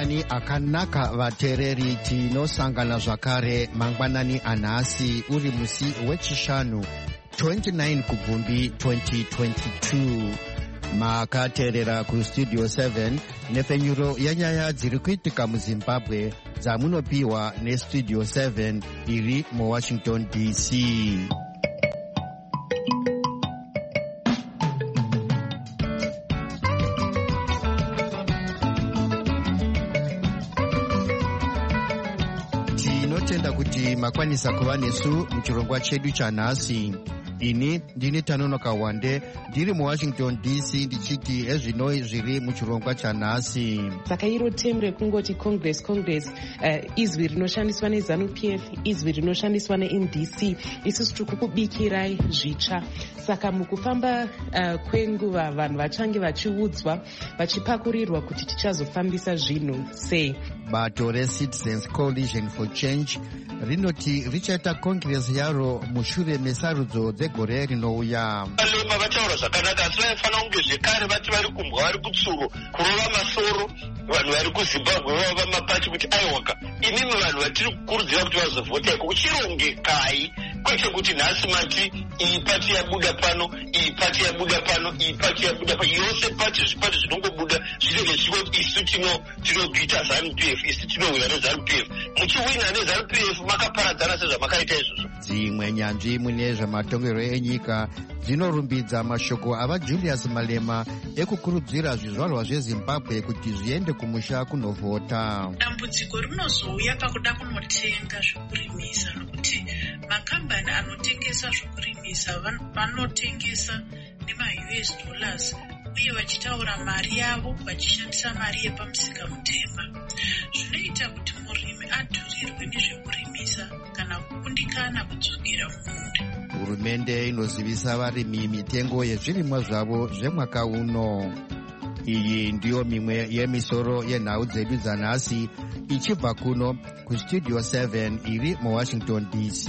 mangwanani akanaka vateereri, tinosangana zvakare mangwanani anhasi uri musi wechishanu 29 kubvumbi 2022. makateerera kustudio 7 nepfenyuro yenyaya dziri kuitika muzimbabwe dzamunopiwa nestudio 7 iri muwashington dc. tinotenda kuti makwanisa kuva nesu muchirongwa chedu chanhasi. ini ndini Tanonoka Wande ndiri muwashington dc ndichiti ezvino zviri muchirongwa chanhasi. saka iro temu rekungoti congress izwi rinoshandiswa neZANU-PF, izwi rinoshandiswa neMDC, isusu tiri kukubikirai zvitsva. saka mukufamba kwenguva vanhu vachange vachiudzwa vachipakurirwa kuti tichazofambisa zvinhu sei. bato reCitizens Coalition for Change rinoti richaita kongresi yaro mushure mesarudzo dzegore rinouya. Valema vataura zvakanaka, asi vaifanira kunge zvekare vati vari kumbwa, vari kutsuro kurova masoro vanhu vari kuZimbabwe vava mapachi kuti aiwaka inini vanhu vatiri kukurudzira kuti vazovhota iko uchirongekai, kwete kuti nhasi mati iyi pati yabuda pano, iyi pati yabuda pano, iyi pati yabuda pano, yose pati zvipati zvinongobuda zvinenge zviko isu tinokuita ZANU-PF, isu tinowina neZANU-PF. muchiwina neZANU-PF makaparadzana sezvamakaita izvozvo. dzimwe nyanzvi mune zvematongerwo enyika dzinorumbidza mashoko avaJulius Malema ekukurudzira zvizvarwa zveZimbabwe kuti zviende kumusha kunovhota. dambudziko rinozouya pakuda kunotenga zvokurimisa, nokuti makambani anotengesa zvokurimisa vanotengesa nema-US dollars uye vachitaura mari yavo vachishandisa mari yepamusika mutema. zvinoita kuti murimi adhurirwe nezvekurimisa kana kukundikana kudzokera mumunda. hurumende inozivisa varimi mitengo yezvirimwa zvavo zvemwaka uno. iyi ndiyo mimwe yemisoro yenhau dzedu dzanhasi ichibva kuno kustudio 7 iri muwashington dc.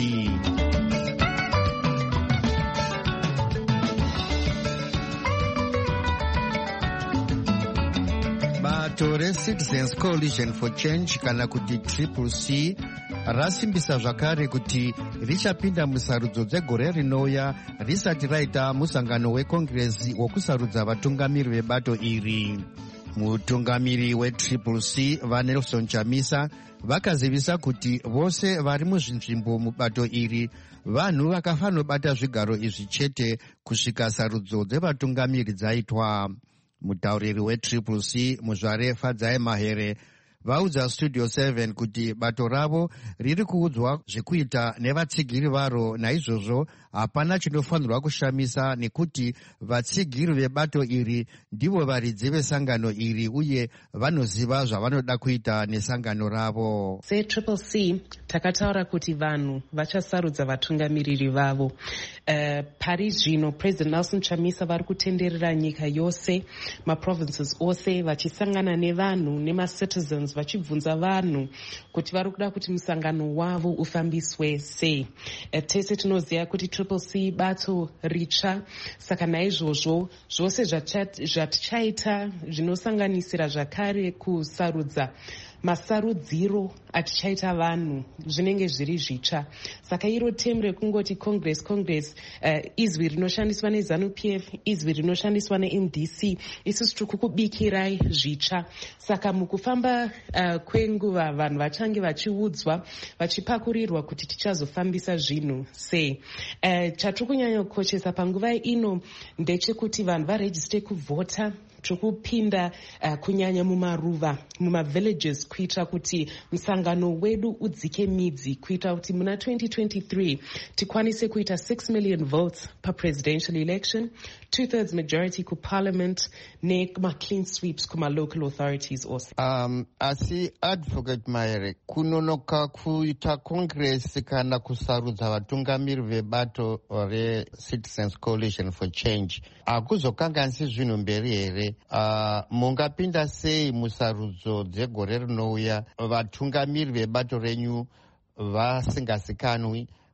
bato reCitizens Coalition for Change kana kuti CCC rasimbisa zvakare kuti richapinda musarudzo dzegore rinouya risati raita musangano wekongresi wokusarudza vatungamiri vebato iri. mutungamiri weCCC vaNelson Chamisa vakazivisa kuti vose vari muzvinzvimbo mubato iri vanhu vakafanobata zvigaro izvi chete kusvika sarudzo dzevatungamiri dzaitwa. mutauriri weCCC muzvare Fadzai Mahere vaudza studio 7 kuti bato ravo riri kuudzwa zvekuita nevatsigiri varo, naizvozvo hapana chinofanirwa kushamisa nekuti vatsigiri vebato iri ndivo varidzi vesangano iri uye vanoziva zvavanoda kuita nesangano ravo. seCCC takataura kuti vanhu vachasarudza vatungamiriri vavo. pari zvino President Nelson Chamisa vari kutenderera nyika yose, maprovinces ose, vachisangana nevanhu nema-citizens vachibvunza vanhu kuti vari kuda kuti musangano wavo ufambiswe sei. tese tinoziva kuti CCC bato ritsva, saka naizvozvo zvose zvatichaita zvinosanganisira zvakare kusarudza masarudziro atichaita vanhu zvinenge zviri zvitsva. saka iro temu rekungoti congress izwi rinoshandiswa neZANU-PF, izwi rinoshandiswa neMDC, isusu tiri kukubikirai zvitsva. saka mukufamba kwenguva vanhu vachange vachiudzwa vachipakurirwa kuti tichazofambisa zvinhu sei. chatiri kunyanya kukoshesa panguva ino ndechekuti vanhu varejiste kuvhota. tiri kupinda kunyanya mumaruva, mumavillages, kuitira kuti musangano wedu udzike midzi, kuitira kuti muna 2023 tikwanise kuita 6 million votes papresidential election, 2/3 majority kuparliament nema-clean sweeps kuma-local authorities also. asi advocate Mahere, kunonoka kuita congress kana kusarudza vatungamiri vebato reCitizens Coalition for Change hakuzokanganisi zvinhu mberi here? mungapinda sei musarudzo dzegore rinouya vatungamiri vebato renyu vasingazikanwi,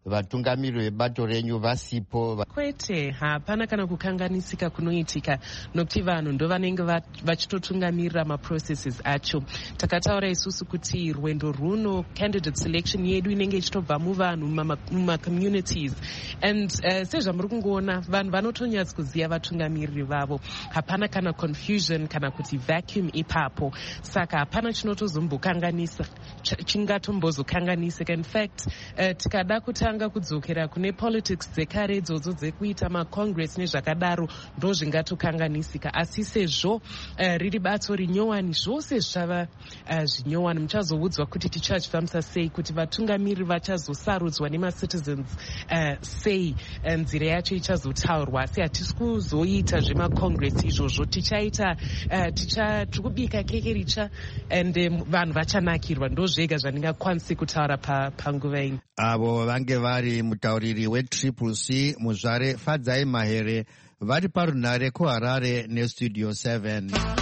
vatungamiri vebato renyu vasipo? Kwete, hapana kana kukanganisika kunoitika, nokuti vanhu ndo vanenge vachitotungamirira maprocesses acho. Takataura isusu kuti rwendo runo candidate selection yedu inenge ichitobva muvanhu mumacommunities, and sezvamuri kungoona vanhu vanotonyatsokuziva vatungamiriri vavo. Hapana kana confusion kana kuti vacuum ipapo, saka hapana chinotozombokanganisa chingatombozokanganisika. In fact, tikada kutanga kudzokera kune politics dzekare idzodzo dzekuita macongress nezvakadaro ndo zvingatokanganisika, asi sezvo riri batso rinyowani, zvose zvava zvinyowani. Muchazoudzwa kuti tichazvifambisa sei, kuti vatungamiri vachazosarudzwa nemacitizens sei, nzira yacho ichazotaurwa. Asi hatisi kuzoita zvemacongress izvozvo, tichaita tikubika keke richa ende vanhu vachanakirwa. Ndo zvega zvandingakwanisi kutaura panguva ino. Avo vange vari mutauriri wetriple C Muzvare Fadzai Mahere vari parunare kuHarare nestudio 7.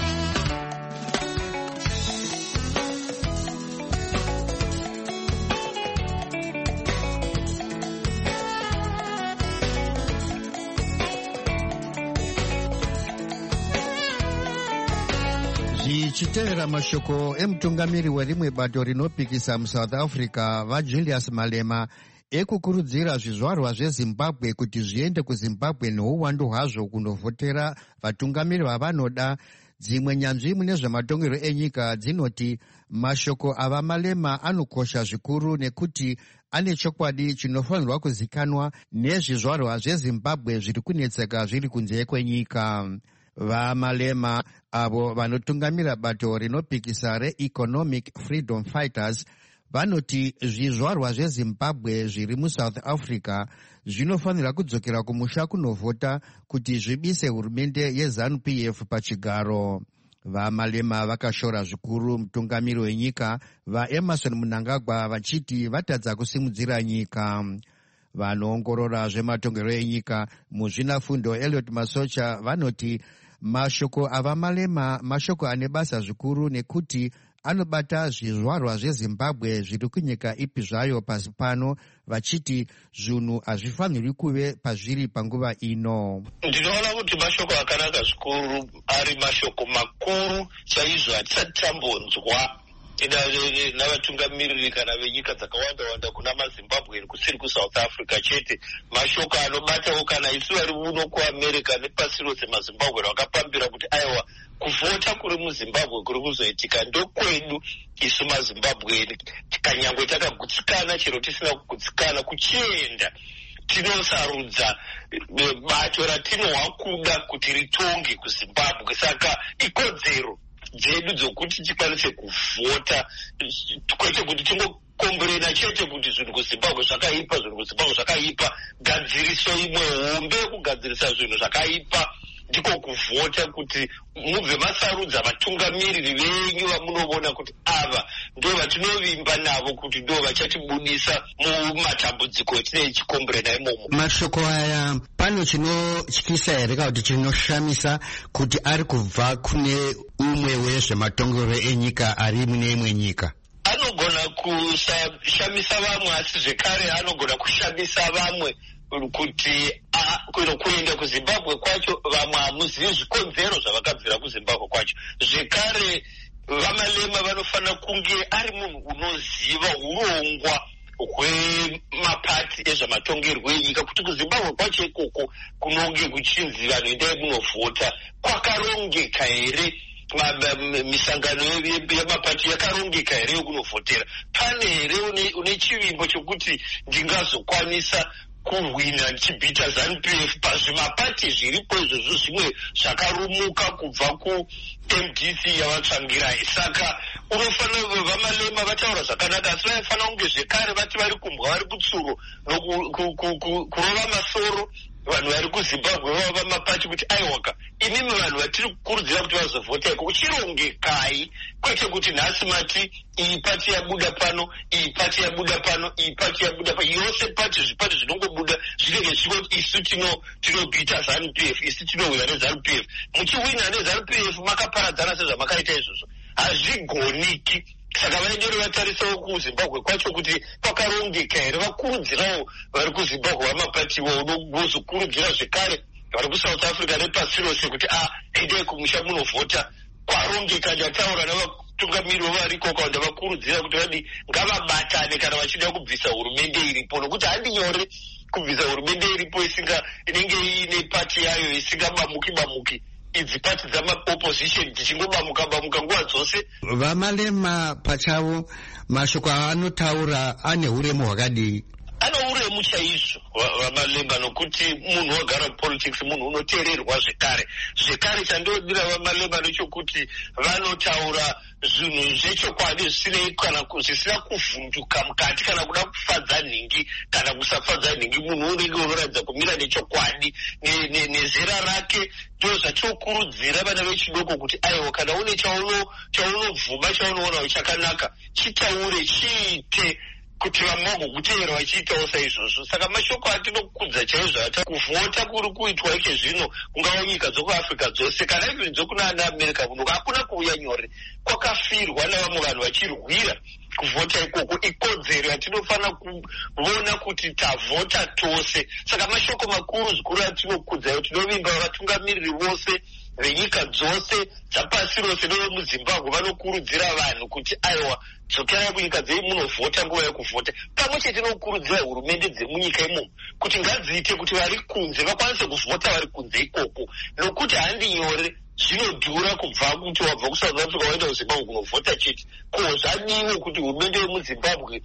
Zvichitevera mashoko emutungamiri werimwe bato rinopikisa muSouth Africa vaJulius Malema ekukurudzira zvizvarwa zveZimbabwe kuti zviende kuZimbabwe neuwandu hwazvo kunovhotera vatungamiri vavanoda. Dzimwe nyanzvi mune zvematongerwo enyika dzinoti mashoko ava Malema anokosha zvikuru nekuti ane chokwadi chinofanirwa kuzikanwa nezvizvarwa zveZimbabwe zviri kunetseka zviri kunze kwenyika. VaMalema avo vanotungamira bato rinopikisa reEconomic Freedom Fighters vanoti zvizvarwa zveZimbabwe zviri muSouth Africa zvinofanira kudzokera kumusha kunovhota kuti zvibise hurumende yeZANU-PF pachigaro. VaMalema vakashora zvikuru mutungamiri wenyika vaEmerson Mnangagwa vachiti vatadza kusimudzira nyika. Vanoongorora zvematongerwo enyika muzvinafundo Elliot Masocha vanoti mashoko ava Malema mashoko ane basa zvikuru nekuti anobata zvizvarwa zveZimbabwe zviri kunyika ipi zvayo pasi pano, vachiti zvinhu hazvifanirwi kuve pazviri panguva ino. Ndinoona kuti mashoko akanaka zvikuru, ari mashoko makuru chaizvo hatisati tambonzwa navatungamiriri kana venyika dzakawanda kuna maZimbabwe kusiri kuSouth Africa chete. Mashoko anobatawo kana isu vari uno kuAmerica nepasi rose maZimbabwe vakapambira kuti aiwa kuvhota kuri muZimbabwe kuri kuzoitika ndokwedu isu maZimbabwe, tikanyangwe takagutsikana chero tisina kugutsikana kuchienda tinosarudza bato ratinohwa kuda kuti ritonge kuZimbabwe. Saka ikodzero dzedu dzokuti tikwanise kuvhota, kwete kuti tingokomborena chete kuti zvinhu kuZimbabwe zvakaipa, zvinhu kuZimbabwe zvakaipa. Gadziriso imwe hombe yekugadzirisa zvinhu zvakaipa ndiko kuvhota, kuti mubve masarudza vatungamiriri venyu vamunoona kuti ava ndo vatinovimba navo kuti ndo vachatibudisa mumatambudziko etinei chikomborena imomo. Mashoko aya pano chinotyisa here kana kuti chinoshamisa kuti ari kubva kune umwe wezvematongerwo enyika ari mune imwe nyika? Anogona kushamisa vamwe, asi zvekare anogona kushamisa vamwe kuti kuenda kuZimbabwe kwacho vamwe hamuzivi zvikonzero zvavakabvira kuZimbabwe kwacho. Zvekare vaMalema vanofanira kunge ari munhu unoziva urongwa hwemapati ezvamatongerwo enyika, kuti kuZimbabwe kwacho ikoko kunonge kuchinzi vanhu endai munovhota kwakarongeka here, misangano yemapati yakarongeka here yokunovhotera, pane here une chivimbo chokuti ndingazokwanisa kuhwina chibhita ZANU-PF pazvimapati zviripo izvozvo zvimwe zvakarumuka kubva kuMDC yavatsvangirai. Saka unofanira vaMalema vataura zvakanaka, asi vaifanira kunge zvekare vati vari kumbwa vari kutsuro kurova masoro vanhu vari kuZimbabwe vava mapati kuti aiwaka imimi vanhu vatiri kukurudzira kuti vazovhota iko uchirongekai, kwete kuti nhasi mati iyi pati yabuda pano, iyi pati yabuda pano, iyi pati yabuda pano, yose pati zvipati zvinongobuda zvinenge zvingoti isu tinobhita ZANU-PF, isu tinohwina neZANU-PF. Muchihwina neZANU-PF makaparadzana sezvamakaita izvozvo, hazvigoniki saka vaenderi vatarisawo kuzimbabwe kwacho kuti kwakarongeka here, vakurudzirawo vari kuzimbabwe vamapatiwo unozokurudzira zvekare vari kusouth africa nepasi rose kuti endai kumusha munovhota. Kwarongeka, ndataura navatungamiriri variko kwa ndavakurudzira kuti vadi ngavabatane kana vachida kubvisa hurumende iripo, nokuti handi nyore kubvisa hurumende iripo inenge iine pati yayo isingabamuki idzi pati dzamaopposition dzichingobamuka nguva dzose. Vamalema pachavo mashoko anotaura ane uremu hwakadii? Ano uremu chaizvo Vamalema, nokuti munhu wagara politics munhu unoteererwa zvekare chandodira Vamalema ndechokuti vanotaura zvinhu zvechokwadi zvisina kuvhunduka mukati kana kuda kufadza nhingi kana kusafadza nhingi. Munhu unenge unoratidza kumira nechokwadi nezera rake. Ndo zvatinokurudzira vana vechidoko kuti aiwa, kana une chaunobvuma chaunoona chakanaka chitaure, chiite, kuti vamwe kuteera vachiitawo saizvozvo. Saka mashoko atinokudza chaizvo kuvhota kuri kuitwa ike zvino kungawo nyika dzokuafrica dzose kana even dzokuna ana America kuno hakuna kuuya nyore, kwakafirwa navamwe vanhu vachirwira kuvhota ikoko. Ikodzero yatinofana kuona kuti tavhota tose. Saka mashoko makuru zvikuru atinokudzayo, tinovimba vatungamiriri vose venyika dzose dzapasi rose nevemuzimbabwe vanokurudzira vanhu kuti aiwa, dzokerai kunyika dzei munovhota nguva yekuvhota. Pamwe chete tinokurudzira hurumende dzemunyika imomo kuti ngadziite kuti vari kunze vakwanise kuvhota vari kunze ikoko, nokuti handi nyore, zvinodhura kubva kuti wabva kuSouth Africa waenda kuZimbabwe kunovhota chete. Ko zvadiwe kuti hurumende yemuZimbabwe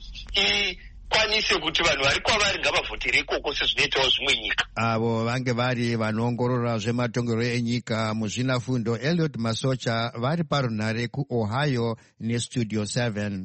ikwanise kuti vanhu vari kwavari ngavavhotere ikoko sezvinoitawo zvimwe nyika. Avo vange vari vanoongorora zvematongerwo enyika muzvinafundo Elliot Masocha vari parunhare kuOhio neStudio 7.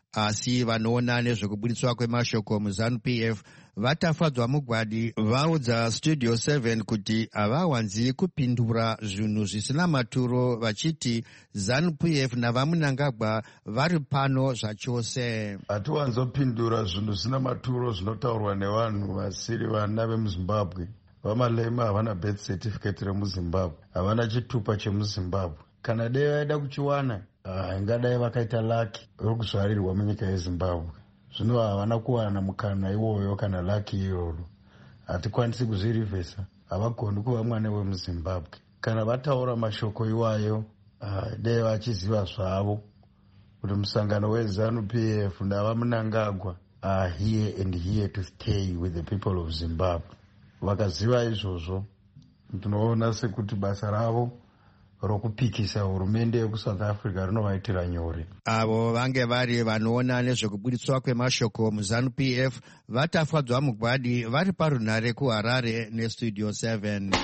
Asi vanoona nezvekubudiswa kwemashoko muZANU-PF vatafadzwa mugwadi vaudza Studio 7 kuti havawanzi kupindura zvinhu zvisina maturo, vachiti ZANU-PF navaMunangagwa vari pano zvachose. Hatiwanzopindura zvinhu zvisina maturo zvinotaurwa nevanhu vasiri vana vemuZimbabwe. Vamalema havana birth certificate remuZimbabwe, havana chitupa chemuZimbabwe. Kana dai vaida kuchiwana ingadai vakaita laki rokuzvarirwa munyika yeZimbabwe. Zvino havana kuwana mukana iwoyo kana laki iyoyo. Hatikwanisi kuzvirivhesa, havagoni kuva mwana wemuZimbabwe. Kana vataura mashoko iwayo dai vachiziva zvavo kuti musangano weZANU-PF navaMunangagwa are here and here to stay with the people of Zimbabwe. Vakaziva izvozvo, tinoona sekuti basa ravo rokupikisa hurumende yekuSouth Africa rinovaitira nyore. Avo vange vari vanoona nezvekubudiswa kwemashoko muZANU-PF vatafadzwa mugwadi vari parunhare kuHarare neStudio 7.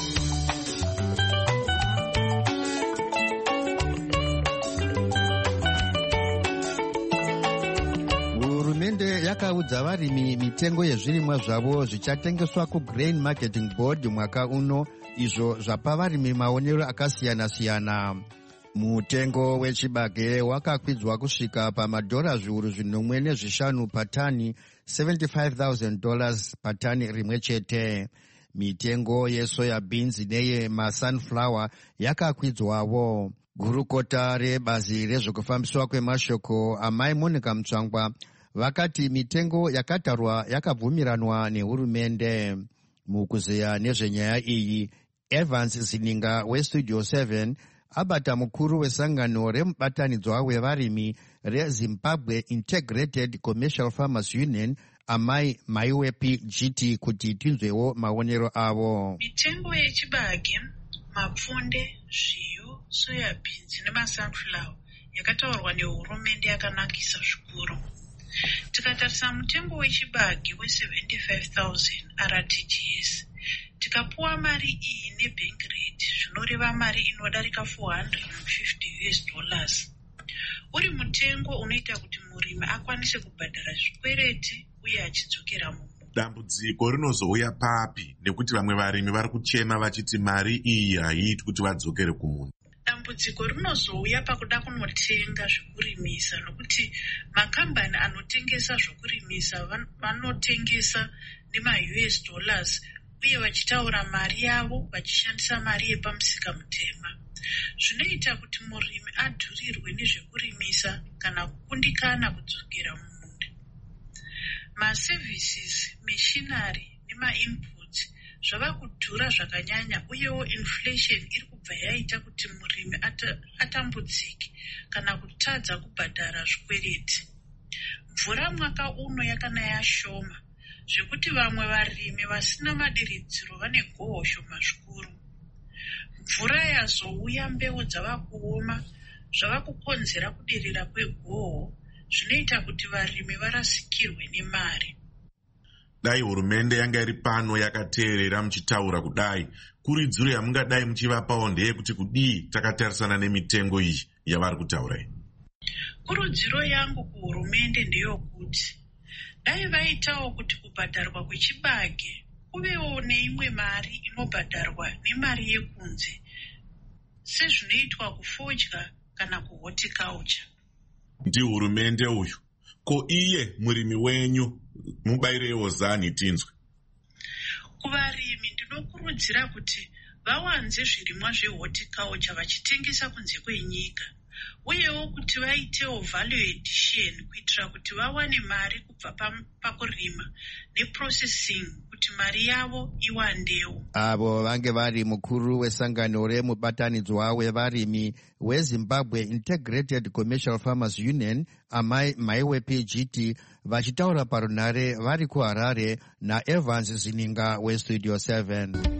Hurumende yakaudza varimi mitengo yezvirimwa zvavo zvichatengeswa kuGrain Marketing Board mwaka uno, izvo zvapa varimi maonero akasiyana-siyana. Mutengo wechibage wakakwidzwa kusvika pamadhora zviuru 4.5 patani, $75,000 patani rimwe chete. Mitengo yesoya beans neye masunflower yakakwidzwawo. Gurukota rebazi rezvekufambiswa kwemashoko amai Monica Mutsvangwa vakati mitengo yakatarwa yakabvumiranwa nehurumende. Mukuzeya nezvenyaya iyi, Evans Zininga weStudio 7 abata mukuru wesangano remubatanidzwa wevarimi reZimbabwe Integrated Commercial Farmers Union amai Maiwepi GT kuti tinzwewo maonero avo. Mitengo yechibage, mapfunde, zviyo, soya beans nemasunflower yakataurwa nehurumende yakanakisa zvikuru. Tikatarisa mutengo wechibage we$75,000 RTGS, tikapuwa mari iyi nebank rate zvinoreva mari inodarika $450. Uri mutengo unoita kuti murimi akwanise kubhadhara zvikwereti uye achidzokera mumu. Dambudziko rinozouya papi nekuti vamwe varimi vari kuchema vachiti mari iyi haiiti kuti vadzokere kumunhu. Dambudziko rinozouya pakuda kunotenga zvokurimisa, nokuti makambani anotengesa zvokurimisa vanotengesa nema$US uye vachitaura mari yavo vachishandisa mari yepamusika mutema. Zvinoita kuti murimi adhurirwe nezvekurimisa kana kukundikana kudzokera mumunda. Maservices, machinery nemainputs zvava kudhura zvakanyanya, uyewo inflation iri kubva yaita kuti murimi atambudzike kana kutadza kubhadhara zvikwereti. Mvura mwaka uno yakanaya shoma, zvekuti vamwe varimi vasina madiridziro vane gohwo shoma zvikuru. Mvura yazouya, mbeu dzava kuoma, zvava kukonzera kudirira kwegohwo, zvinoita kuti varimi varasikirwe nemari. Dai hurumende yanga iri pano yakateerera muchitaura kudai, kuridziro yamungadai muchivapawo ndeyekuti kudii takatarisana nemitengo iyi yavari kutaura iyi? Kurudziro yangu kuhurumende ndeyokuti dai vaitawo kuti kubhadharwa kwechibage kuvewo neimwe mari inobhadharwa nemari yekunze, sezvinoitwa kufodya kana kuhorticulture. Ndi hurumende uyu, ko iye murimi wenyu mubairewo zani tinzwe? Kuvarimi ndinokurudzira kuti vawanze zvirimwa zvehorticulture vachitengesa kunze kwenyika, uyewo kuti vaitewo value addition kuitira kuti vawane mari kubva pakurima neprocessing kuti mari yavo iwandewo. Avo vange vari mukuru wesangano remubatanidzwa wevarimi weZimbabwe Integrated Commercial Farmers Union, Amai Maiwe PGT, vachitaura parunare vari kuHarare naEvans Zininga weStudio 7.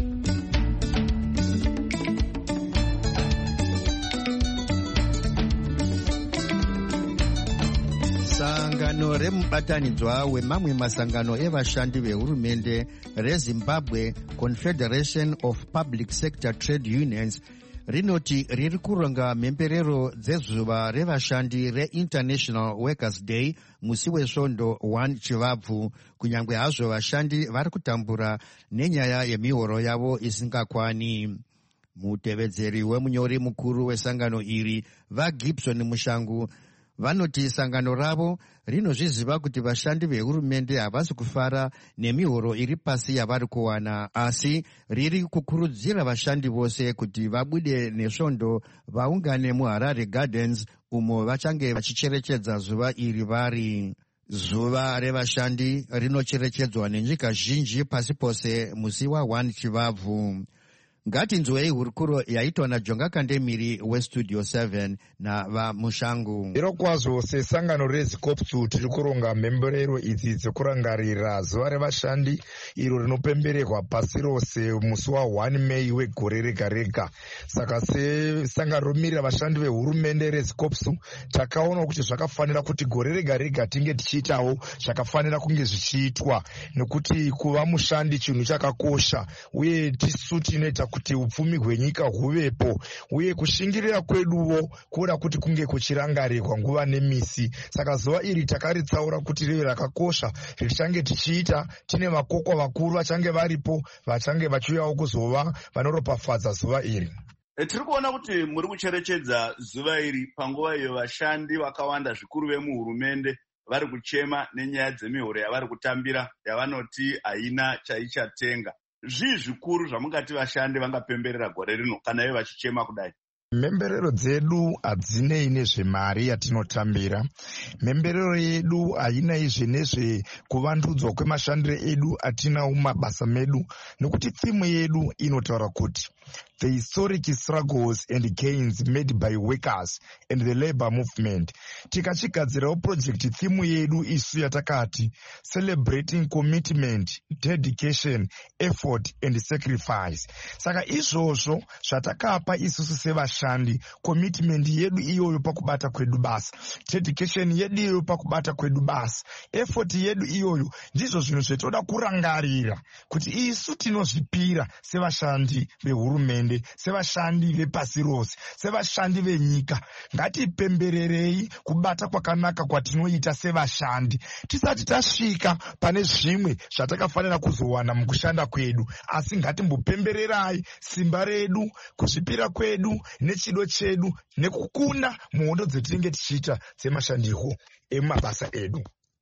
Sangano remubatanidzwa wemamwe masangano evashandi vehurumende reZimbabwe Confederation of Public Sector Trade Unions rinoti riri kuronga mhemberero dzezuva revashandi reInternational Workers Day musi wesvondo 1 Chivabvu, kunyange hazvo vashandi vari kutambura nenyaya yemihoro yavo isingakwani. Mutevedzeri wemunyori mukuru wesangano iri vaGibson Mushangu vanoti sangano ravo rinozviziva kuti vashandi vehurumende havasi kufara nemihoro iri pasi yavari kuwana, asi riri kukurudzira vashandi vose kuti vabude nesvondo vaungane muHarare Gardens umo vachange vachicherechedza zuva iri vari. Zuva revashandi rinocherechedzwa nenyika zhinji pasi pose musi wa1 Chivabvu. Ngatinzwei hurukuro yaitwa naJonga Kandemiri weStudio 7 navaMushangu. Iro kwazvo sesangano reZikopsu tiri kuronga mhemberero idzi dzekurangarira zuva revashandi iro rinopemberekwa pasi rose musi wa1 Mei wegore rega rega. Saka sesangano romirira vashandi vehurumende reZikopsu takaona kuti zvakafanira kuti gore rega rega tinge tichiitawo zvakafanira kunge zvichiitwa, nekuti kuva mushandi chinhu chakakosha, uye tisu tinoita kuti upfumi hwenyika huvepo, uye kushingirira kweduwo kuda kuti kunge kuchirangarirwa nguva nemisi. Saka zuva iri takaritsaura kuti rive rakakosha, richange tichiita tine vakokwa vakuru vachange varipo, vachange vachiuyawo kuzova vanoropafadza zuva iri. Tiri kuona kuti muri kucherechedza zuva iri panguva iyo vashandi vakawanda zvikuru vemuhurumende vari kuchema nenyaya dzemihoro yavari kutambira yavanoti haina chaichatenga. Zvii zvikuru zvamungati vashandi vangapemberera gore rino kana ivo vachichema kudai? Mhemberero dzedu hadzinei nezvemari yatinotambira. Mhemberero yedu haina izve nezvekuvandudzwa kwemashandiro edu atinawo mumabasa medu, nekuti thimu yedu inotaura kuti the historic struggles and gains made by workers and the labor movement. Tikachigadzirawo project thimu yedu isu yatakati celebrating commitment, dedication, effort and sacrifice. Saka izvozvo zvatakapa isusu sevashandi, commitment yedu iyoyo pakubata kwedu basa, dedication yedu iyoyo pakubata kwedu basa, effort yedu iyoyo, ndizvo zvinhu zvetoda kurangarira kuti isu tinozvipira sevashandi vehurumende, sevashandi vepasi rose, sevashandi venyika. Ngatipembererei kubata kwakanaka kwatinoita sevashandi, tisati tasvika pane zvimwe zvatakafanira kuzowana mukushanda kwedu, asi ngatimbopembererai simba redu, kuzvipira kwedu nechido chedu nekukunda muhondo dzetinenge tichiita dzemashandiro emabasa edu.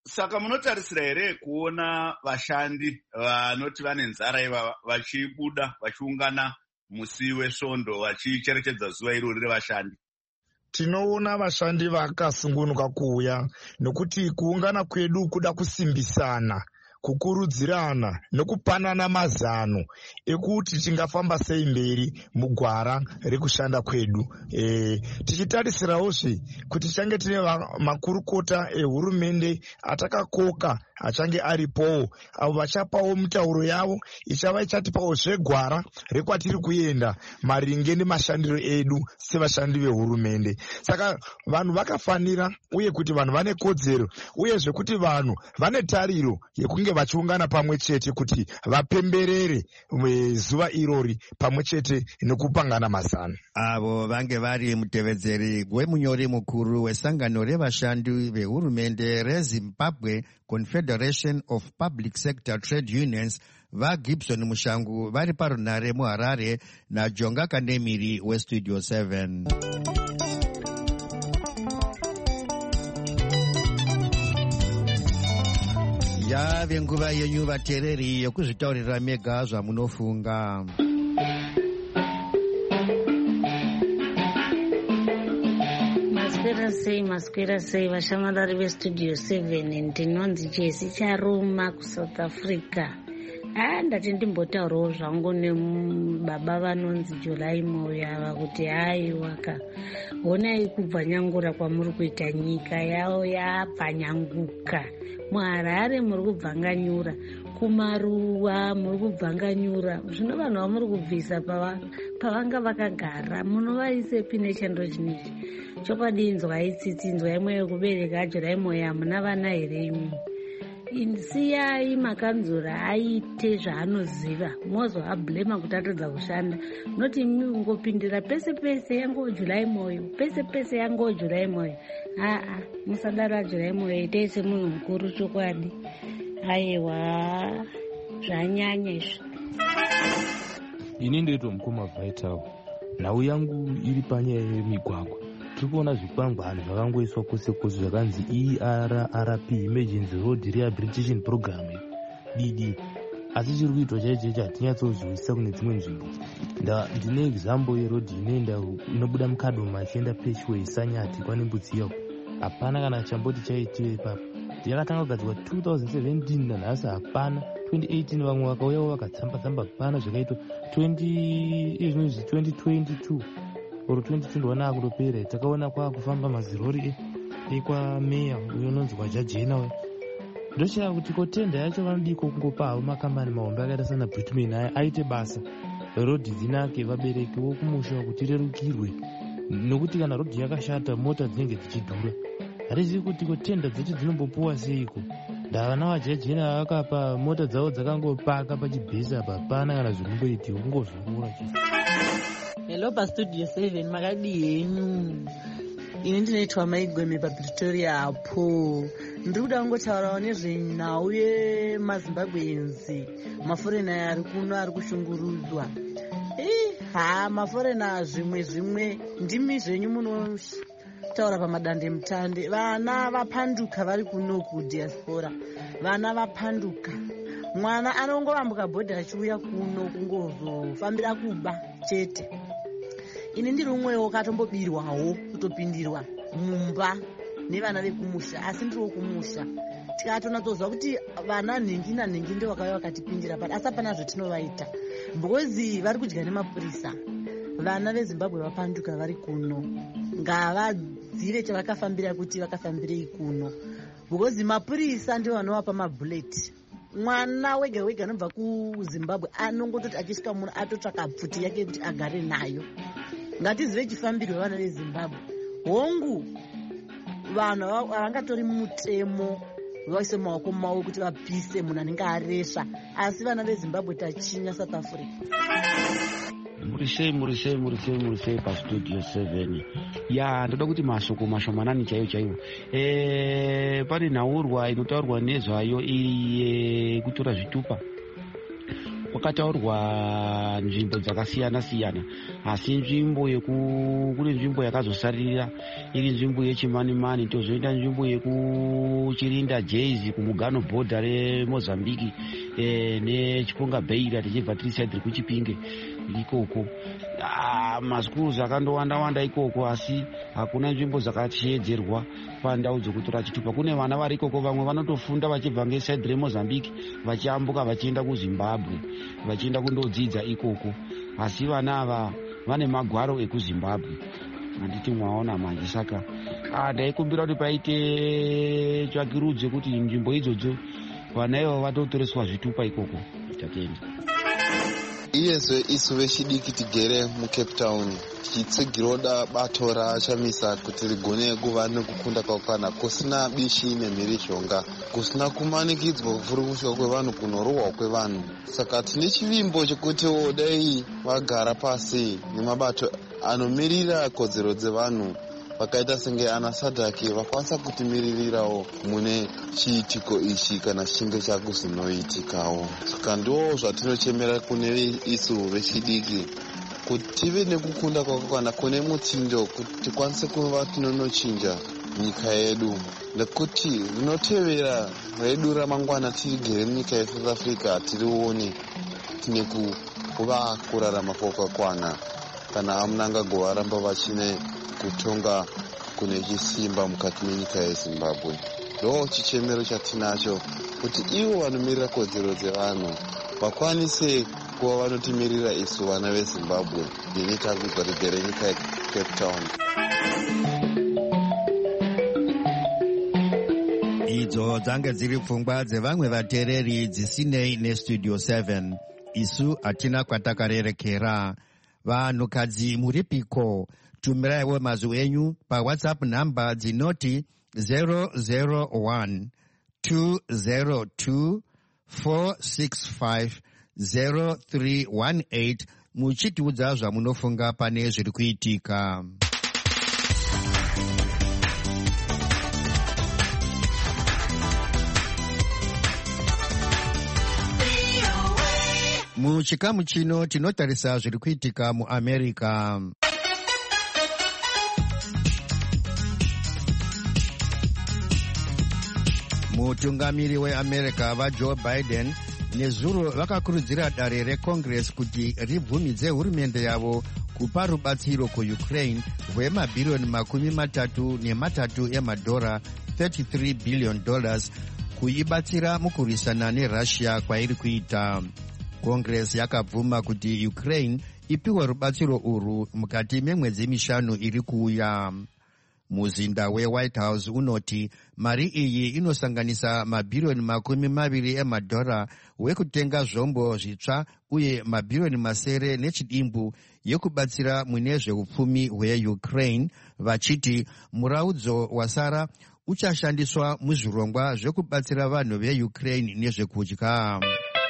Saka munotarisira here kuona vashandi vanoti vane nzara iva vachibuda vachiungana musi wesvondo vachicherechedza zuva irori revashandi? Tinoona vashandi vakasungunuka kuuya, nokuti kuungana kwedu kuda kusimbisana, kukurudzirana nekupanana mazano ekuti tingafamba sei mberi mugwara rekushanda kwedu. Tichitarisirawo kuti change tine makurukota ehurumende atakakoka achange aripowo, avo vachapawo mitauro yavo ichava ichatipawo zvegwara rekwatiri kuenda maringe nemashandiro edu sevashandi vehurumende. Saka vanhu vakafanira, uye kuti vanhu vane kodzero, uyezve kuti vanhu vane tariro yekunge vachiungana pamwe chete kuti vapemberere zuva irori pamwe chete nekupangana mazano. Avo vange vari mutevedzeri wemunyori mukuru wesangano revashandi vehurumende reZimbabwe Confederation of Public Sector Trade Unions, vaGibson Mushangu, vari parunare muHarare, naJonga Kanemiri weStudio 7. Yave nguva yenyu vateereri yokuzvitaurira mega zvamunofunga. Maswera sei vashamarari veStudio 7. Ndinonzi Jesi Charuma kuSouth Africa. Ndati ndimbotaurawo zvangu nebaba vanonzi Julai Moyo ava kuti haiwaka, honai kubva nyangura kwamuri kuita, nyika yavo yabvanyanguka. muHarare muri kubvanganyura, kumaruwa muri kubvanganyura. Zvino vanhu vamuri kubvisa pavanga vakagara munovaisepi nechando chinechi? Chokwadi inzwai tsitsi, inzwai mweyo yekubereka Julai Moyo, hamuna vana here imi? Siyai makanzura aite zvaanoziva, mozoablema kuti atodza kushanda. Noti imi kungopindira pese pese yango Julai Moyo, pese pese yango Julai Moyo. Musadara Julai Moyo, itai semunhu mukuru chokwadi. Aiwa, zvanyanya izvi. Ini ndoitwa mukoma Vital. Nhau yangu iri panyaya yemigwagwa. Tiri kuona zvikwangwani zvakangoiswa kwose kwose zvakanzi ERRP, Emergency Road Rehabilitation Program, DD. Asi chiri kuitwa chaicho hatinyatsozvizwisisa kune dzimwe nzvimbo. Ndine example yerodhi inobuda mukadoma ichienda Peshway Sanyati kwaNembudziya. Hapana kana chamboti chaitiwa ipapo. Yakatanga kugadzirwa 2017 nanhasi hapana. 2018 vamwe vakauyawo vakatsamba hapana zvakaitwa. 2022 oro 2021 akutopera takaona kwakufamba mazirori ekwameya uyo unonzwa Jajena. Ndochera kuti kotenda yacho vanodiko kungopawo makambani mahombe akaita sana Britman aya aite basa, rodhi dzinake, vabereki vokumusha kuti rerukirwe, nokuti kana rodhi yakashata mota dzinenge dzichidhura. Harizivi kuti kotenda dzechi dzinombopuwa seiko. Ndavana vaJajena vakapa mota dzavo dzakangopaka pachibhesi apa, hapana kana zvinomboitiwa, kungozungura chete. Hello paStudio 7, makadii henyu? Ini ndinoitwa Maigweme paPretoria apo. Ndiri kuda kungotaurawo nezvenhau yemaZimbabwenzi, mafurena ari kuno ari kushungurudzwa. Mafurena zvimwe ndimi zvenyu munotaura pamadande mutande. Vana vapanduka vari kuno kudiaspora, vana vapanduka. Mwana anongovambuka bhodha achiuya kuno kungozofambira kuba chete. Ini ndiri umwewo wakatombobirwawo kutopindirwa mumba nevana vekumusha, asi ndiriwo kumusha. Tikatona tozwa kuti vana nhingi nanhingi ndio vakauya vakatipindira pano, asi hapana zvetinovaita because vari kudya nemapurisa. Vana veZimbabwe vapanduka vari kuno, ngavadzive chavakafambira kuti vakafambirei kuno, because mapurisa ndio vanovapa mabhuleti. Mwana wega wega anobva kuZimbabwe anongototi achisvika muno atotsvaka pfuti yake kuti agare nayo. Ngatizive chifambiro vana veZimbabwe. Hongu vanhu havangatori mutemo vaise maoko mavo kuti vapise munhu anenge aresva, asi vana veZimbabwe tachinya South Africa. Murisei paStudio 7. Ndoda kuti mashoko mashomanani chaiwo. Pane nhaurwa inotaurwa nezvayo iyi kutora zvitupa. kwakataurwa nzvimbo dzakasiyana-siyana, asi kune nzvimbo yakazosaririra iri nzvimbo yechimani-mani. Tozoita nzvimbo yekuchirinda jezi kumugano bhodha remozambiki nechiponga beira tichibva tiri saidhi rekuchipinge ikoko. Maschools akandowanda ikoko, asi hakuna nzvimbo dzakachiedzerwa pandau dzokutora chitupa. Kune vana vari ikoko, vamwe vanotofunda vachibva ngesaidhi remozambiki vachiambuka vachienda kuzimbabwe vachienda kundodzidza ikoko, asi vana ava vane magwaro ekuzimbabwe. Handiti mwaona manje. Saka ndaikumbira kuti paite tsvakirudzo yekuti nzvimbo idzodzo vana ivo vatotoreswa zvitupa ikoko. Tatenda iyezve isu vechidiki tigere mucape town tichitsigirwa bato raChamisa kuti rigone kuva nekukunda kwakwana kusina bishi nemhirizhonga, kusina kumanikidzwa kuvhurukutwa kwevanhu, kunorohwa kwevanhu. Saka tine chivimbo chekuti dai vagara pasi nemabato anomirira kodzero dzevanhu vakaita senge ana Sadhaki vakwanisa kutimiririrawo mune chiitiko ichi kana chinge chakuzonoitikawo. Saka ndo zvatinochemera kune isu vechidiki kuti tive nekukunda kwakakwana kune mutsindo kuti tikwanise kuva tinonochinja nyika yedu, nekuti rinotevera redu ramangwana tirigere munyika yeSouth Africa tirione tine kuva kurarama kwakakwana kana amunanga govaramba vachine kutonga kune chisimba mukati menyika yeZimbabwe. Ndo chichemero chatinacho kuti ivo vanomirira kodzero dzevanhu vakwanise kuva vanotimirira isu vana veZimbabwe yenyika kubva rigere nyika yeCape Town. Idzo dzange dziri pfungwa dzevamwe vateereri dzisinei nestudio 7. Isu hatina kwatakarerekera. Vanhukadzi muripiko? Tumiraiwo mazwi enyu paWhatsApp namba dzinoti 001 202 465 0318 muchitiudza zvamunofunga pane zviri kuitika. Muchikamu chino tinotarisa zviri kuitika muAmerica. Mutungamiri weAmerica vaJoe Biden nezuro vakakurudzira dare reCongress kuti ribvumidze hurumende yavo kupa rubatsiro kuUkraine rwemabhiriyoni $33 emadhora $33 billion kuibatsira mukurwisana neRussia kwairi kuita. Congress yakabvuma kuti Ukraine ipiwe rubatsiro urwu mukati memwedzi 5 iri kuuya. Muzinda weWhite House unoti mari iyi inosanganisa mabhiriyoni $20 emadhora wekutenga zvombo zvitsva uye mabhiriyoni 9 nechidimbu yekubatsira mune zveupfumi hweUkraine, vachiti muraudzo wasara uchashandiswa muzvirongwa zvekubatsira vanhu veUkraine nezvekudya.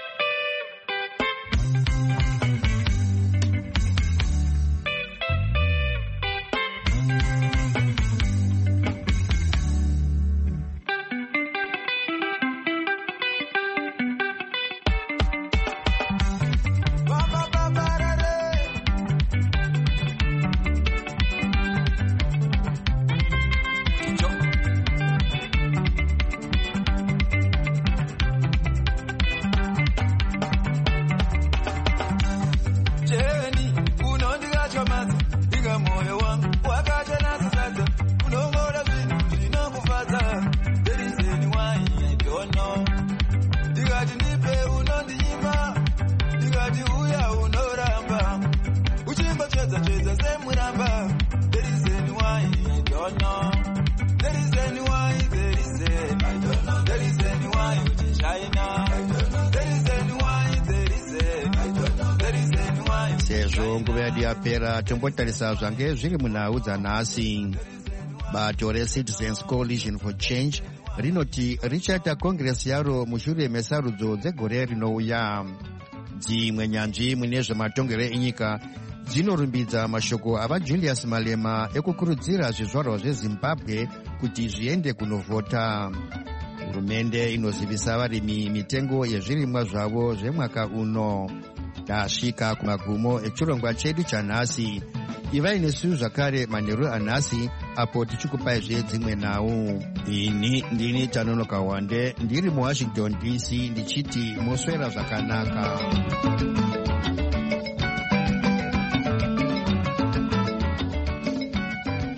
Sezvo nguva yedu yapera, tombotarisa zvange zviri munhau dzanhasi. Bato reCitizens Coalition for Change rinoti richaita kongresi yaro mushure mesarudzo dzegore rinouya. Dzimwe nyanzvi mune zvematongero enyika dzinorumbidza mashoko avaJulius Malema ekukurudzira zvizvarwa zveZimbabwe kuti zviende kunovhota. hurumende inozivisa varimi mitengo yezvirimwa zvavo zvemwaka uno. Tasvika kumagumo echirongwa chedu chanhasi. Ivai nesu zvakare manheru anhasi apo tichikupaizve dzimwe nhau. Ini ndini Tanonoka Wande ndiri muWashington DC ndichiti moswera zvakanaka.